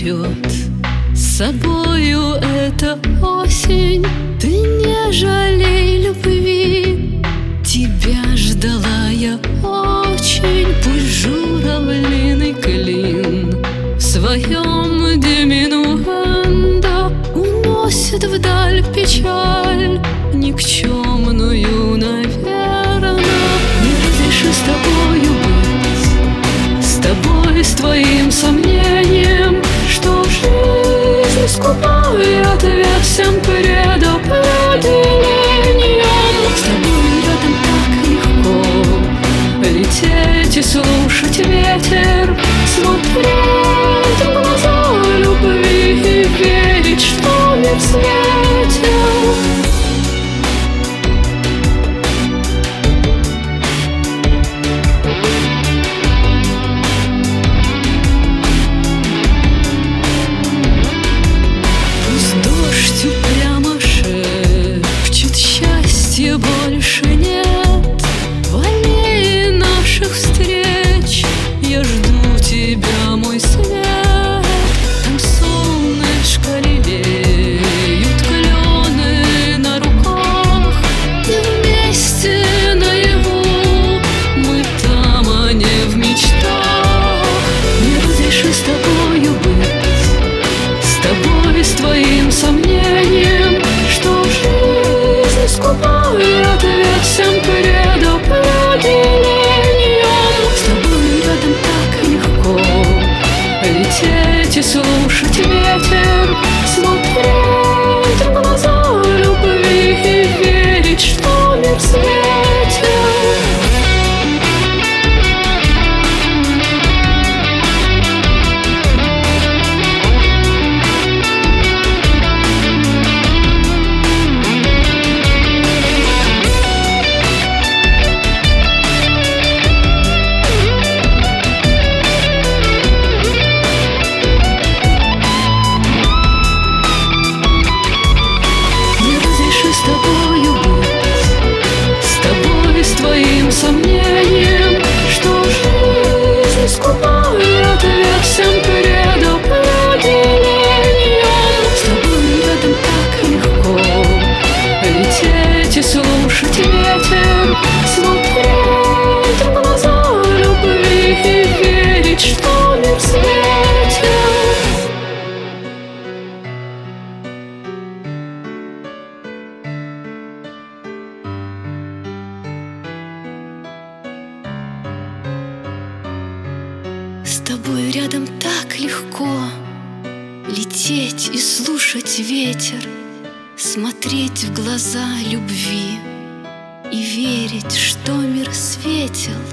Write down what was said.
берет с собою эта осень. Ты не жалей любви, тебя ждала я очень. Пусть журавлиный клин в своем диминуэндо уносит вдаль печаль никчемную, наверно. Не разреши с тобою быть, с тобой, с твоим сомнением, что жизнь скупая ответ всем предопределением. С тобой рядом так легко лететь и слушать ветер, смотреть в глаза любви и верить, что мир светит. Больше нет в аллее наших встреч. Я жду тебя, мой свет. Там солнышко лелеют клены на руках. И вместе наяву мы там, а не в мечтах. Не разреши с тобою быть, с тобой, с твоим сомнением, что жизнь скупая ответ всем предопределением. С тобой рядом так легко лететь и слушать ветер, смотреть в глаза любви и верить, что мир светит. Сомнением, что жизнь скупая ответ всем предопределением. С тобой рядом так легко лететь и слушать ветер, смотреть в глаза любви и верить, что мир светит. С тобой рядом так легко лететь и слушать ветер, смотреть в глаза любви и верить, что мир светил.